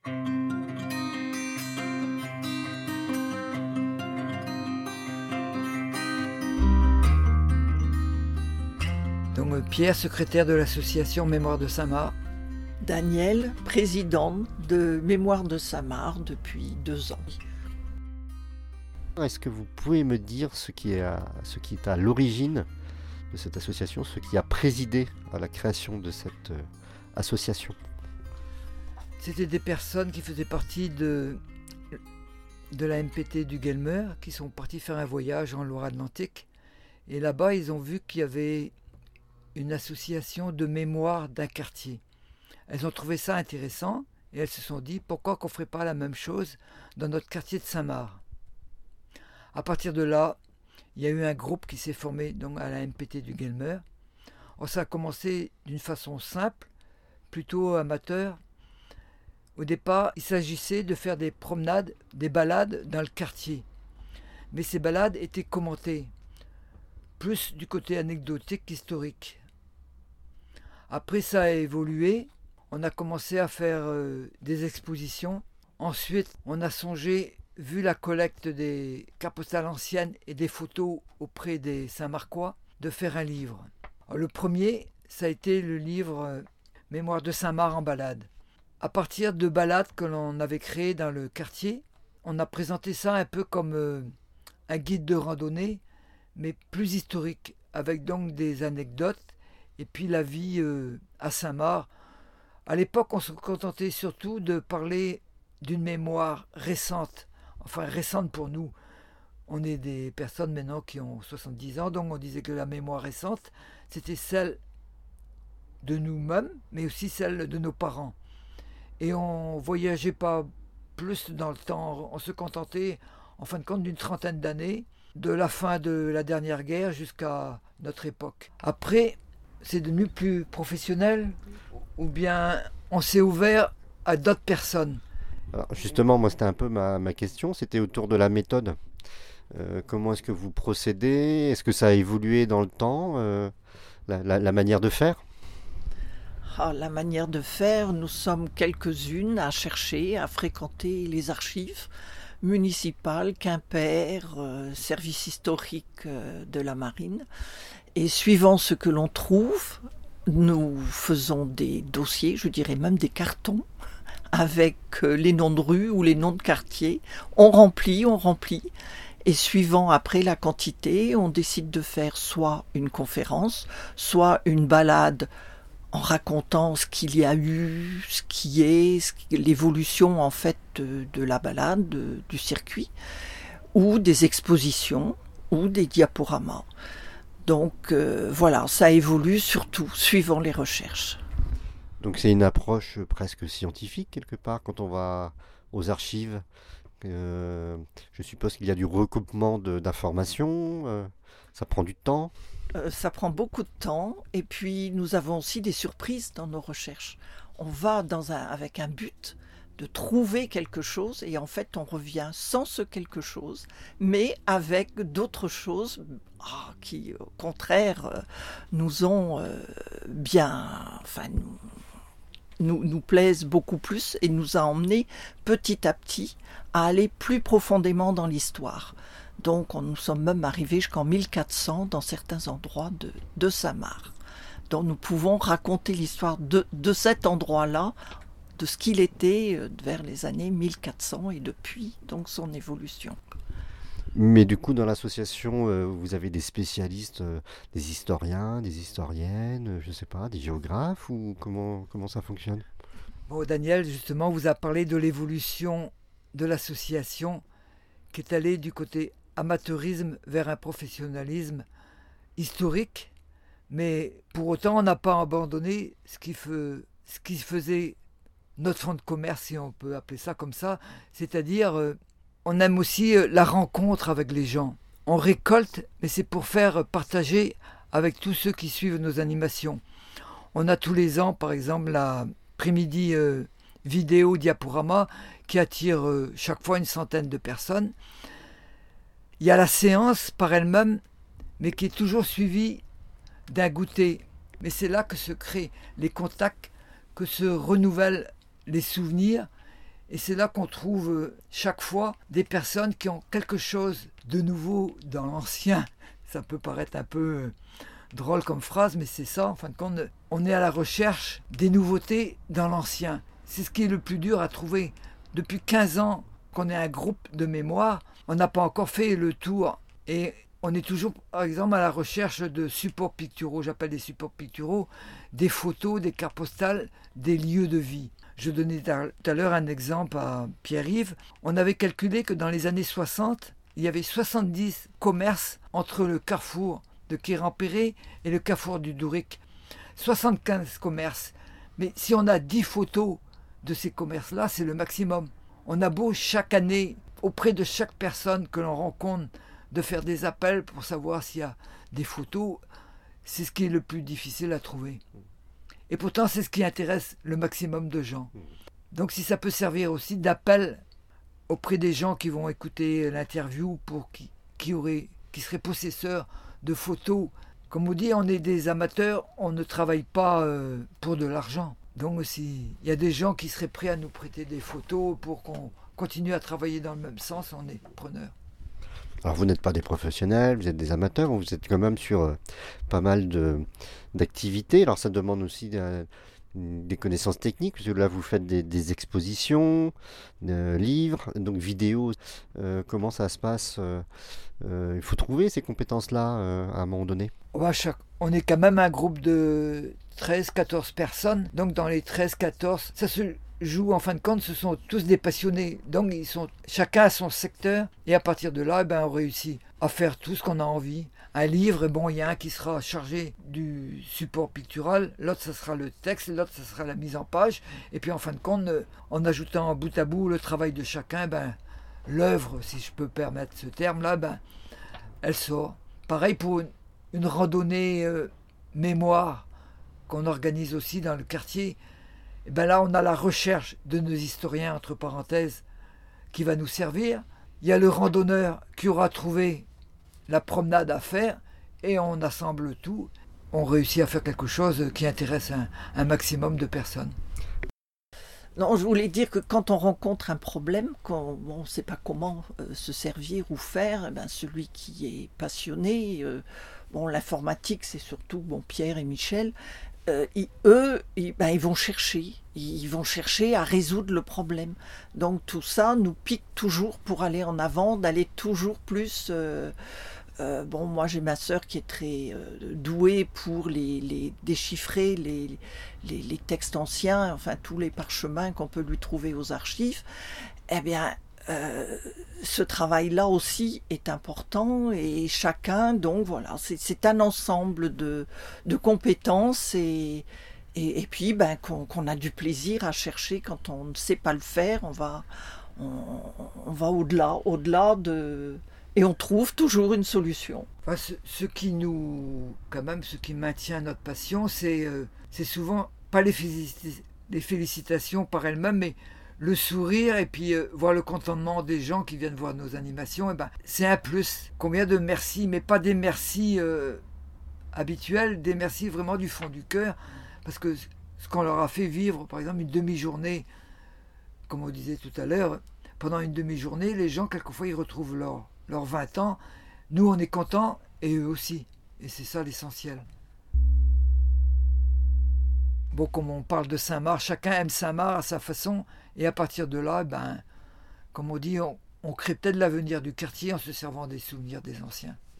Donc Pierre, secrétaire de l'association Mémoire de Saint-Marc. Daniel, présidente de Mémoire de Saint-Marc depuis 2 ans. Est-ce que vous pouvez me dire ce qui est à l'origine de cette association, ce qui a présidé à la création de cette association? C'était des personnes qui faisaient partie de la MPT du Guelmer, qui sont partis faire un voyage en Loire-Atlantique. Et là-bas, ils ont vu qu'il y avait une association de mémoire d'un quartier. Elles ont trouvé ça intéressant et elles se sont dit pourquoi qu'on ne ferait pas la même chose dans notre quartier de Saint-Marc. À partir de là, il y a eu un groupe qui s'est formé donc à la MPT du Guelmer. Ça a commencé d'une façon simple, plutôt amateur. Au départ, il s'agissait de faire des promenades, des balades dans le quartier. Mais ces balades étaient commentées, plus du côté anecdotique qu'historique. Après, ça a évolué. On a commencé à faire des expositions. Ensuite, on a songé, vu la collecte des cartes postales anciennes et des photos auprès des Saint-Marcois, de faire un livre. Alors, le premier, ça a été le livre Mémoire de Saint-Marc en balade. À partir de balades que l'on avait créées dans le quartier, on a présenté ça un peu comme un guide de randonnée, mais plus historique, avec donc des anecdotes et puis la vie à Saint-Marc. À l'époque, on se contentait surtout de parler d'une mémoire récente, enfin récente pour nous. On est des personnes maintenant qui ont 70 ans, donc on disait que la mémoire récente, c'était celle de nous-mêmes, mais aussi celle de nos parents. Et on ne voyageait pas plus dans le temps, on se contentait en fin de compte d'une trentaine d'années, de la fin de la dernière guerre jusqu'à notre époque. Après, c'est devenu plus professionnel, ou bien on s'est ouvert à d'autres personnes. Alors justement, moi c'était un peu ma question, c'était autour de la méthode. Comment est-ce que vous procédez? Est-ce que ça a évolué dans le temps, la manière de faire? La manière de faire, nous sommes quelques-unes à chercher, à fréquenter les archives municipales, Quimper, service historique de la marine. Et suivant ce que l'on trouve, nous faisons des dossiers, je dirais même des cartons, avec les noms de rues ou les noms de quartiers. On remplit. Et suivant après la quantité, on décide de faire soit une conférence, soit une balade en racontant ce qu'il y a eu, ce qui est, l'évolution en fait de la balade, du circuit, ou des expositions, ou des diaporamas. Donc voilà, ça évolue surtout suivant les recherches. Donc c'est une approche presque scientifique quelque part quand on va aux archives. Je suppose qu'il y a du recoupement d'informations, ça prend du temps. Ça prend beaucoup de temps et puis nous avons aussi des surprises dans nos recherches. On va avec un but de trouver quelque chose et en fait on revient sans ce quelque chose mais avec d'autres choses qui au contraire nous ont nous plaisent beaucoup plus et nous a emmenés petit à petit à aller plus profondément dans l'histoire. Donc nous sommes même arrivés jusqu'en 1400 dans certains endroits de Saint-Marc. Donc nous pouvons raconter l'histoire de cet endroit-là, de ce qu'il était vers les années 1400 et depuis donc son évolution. Mais du coup, dans l'association, vous avez des spécialistes, des historiens, des historiennes, je ne sais pas, des géographes, ou comment ça fonctionne? Bon, Daniel, justement, vous a parlé de l'évolution de l'association qui est allée du côté amateurisme vers un professionnalisme historique, mais pour autant, on n'a pas abandonné ce qui faisait notre fonds de commerce, si on peut appeler ça comme ça, c'est-à-dire on aime aussi la rencontre avec les gens. On récolte, mais c'est pour faire partager avec tous ceux qui suivent nos animations. On a tous les ans, par exemple, l'après-midi vidéo diaporama qui attire chaque fois une centaine de personnes. Il y a la séance par elle-même, mais qui est toujours suivie d'un goûter. Mais c'est là que se créent les contacts, que se renouvellent les souvenirs Et c'est là qu'on trouve chaque fois des personnes qui ont quelque chose de nouveau dans l'ancien. Ça peut paraître un peu drôle comme phrase, mais c'est ça, en fin de compte, on est à la recherche des nouveautés dans l'ancien. C'est ce qui est le plus dur à trouver. Depuis 15 ans qu'on est un groupe de mémoire, on n'a pas encore fait le tour. Et on est toujours, par exemple, à la recherche de supports picturaux. J'appelle des supports picturaux des photos, des cartes postales, des lieux de vie. Je donnais tout à l'heure un exemple à Pierre-Yves. On avait calculé que dans les années 60, il y avait 70 commerces entre le carrefour de Quirampéré et le carrefour du Douric. 75 commerces. Mais si on a 10 photos de ces commerces-là, c'est le maximum. On a beau chaque année, auprès de chaque personne que l'on rencontre, de faire des appels pour savoir s'il y a des photos, c'est ce qui est le plus difficile à trouver. Et pourtant, c'est ce qui intéresse le maximum de gens. Donc si ça peut servir aussi d'appel auprès des gens qui vont écouter l'interview pour qui seraient possesseurs de photos. Comme on dit, on est des amateurs, on ne travaille pas pour de l'argent. Donc s'il y a des gens qui seraient prêts à nous prêter des photos pour qu'on continue à travailler dans le même sens, on est preneurs. Alors vous n'êtes pas des professionnels, vous êtes des amateurs, vous êtes quand même sur pas mal d'activités. Alors ça demande aussi des connaissances techniques, parce que là vous faites des expositions, livres, donc vidéos. Comment ça se passe il faut trouver ces compétences-là à un moment donné. On est quand même un groupe de 13-14 personnes. Donc dans les 13-14, ça se joue en fin de compte, ce sont tous des passionnés. Donc chacun a son secteur. Et à partir de là, on réussit à faire tout ce qu'on a envie. Un livre, il y a un qui sera chargé du support pictural, l'autre ça sera le texte, l'autre ça sera la mise en page. Et puis en fin de compte, en ajoutant bout à bout le travail de chacun, l'œuvre, si je peux permettre ce terme-là, elle sort. Pareil pour une randonnée mémoire qu'on organise aussi dans le quartier. Là, on a la recherche de nos historiens, entre parenthèses, qui va nous servir. Il y a le randonneur qui aura trouvé la promenade à faire et on assemble tout. On réussit à faire quelque chose qui intéresse un maximum de personnes. Non, je voulais dire que quand on rencontre un problème, quand on ne sait pas comment se servir ou faire, celui qui est passionné, l'informatique c'est surtout Pierre et Michel, ils vont chercher à résoudre le problème. Donc tout ça nous pique toujours pour aller en avant, d'aller toujours plus. Moi j'ai ma sœur qui est très douée pour les déchiffrer les textes anciens, enfin tous les parchemins qu'on peut lui trouver aux archives. Ce travail-là aussi est important et chacun, donc voilà, c'est un ensemble de compétences et puis qu'on a du plaisir à chercher quand on ne sait pas le faire, on va au-delà de... Et on trouve toujours une solution. Ce qui maintient notre passion, c'est souvent pas les félicitations par elles-mêmes, mais le sourire et puis voir le contentement des gens qui viennent voir nos animations. C'est un plus. Combien de merci, mais pas des merci habituels, des merci vraiment du fond du cœur, parce que ce qu'on leur a fait vivre, par exemple une demi-journée, comme on disait tout à l'heure, pendant une demi-journée, les gens quelquefois ils retrouvent leurs 20 ans. Nous on est contents et eux aussi, et c'est ça l'essentiel. Comme on parle de Saint-Marc, chacun aime Saint-Marc à sa façon, et à partir de là, comme on dit, on crée peut-être l'avenir du quartier en se servant des souvenirs des anciens.